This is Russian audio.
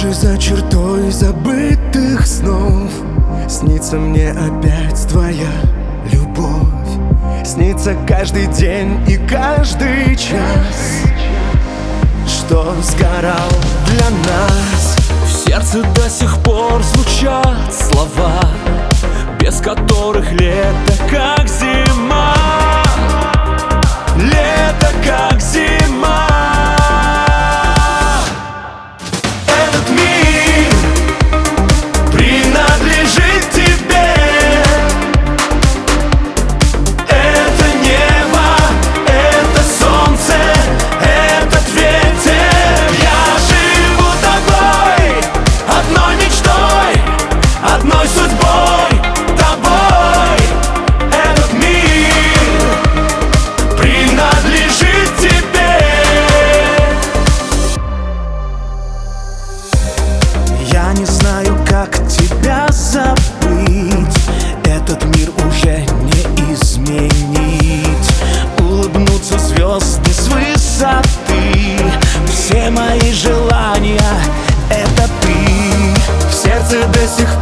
Даже за чертой забытых снов снится мне опять твоя любовь. Снится каждый день и каждый час, что сгорал для нас. В сердце до сих пор звучат слова, без которых лето как зима. Лето как зима. Этот мир принадлежит тебе. Это небо, это солнце, этот ветер. Я живу тобой, одной мечтой, одной судьбой, тобой. Этот мир принадлежит тебе. Я не знаю, как тебя забыть. Этот мир уже не изменить. Улыбнутся звезды с высоты. Все мои желания — это ты. В сердце до сих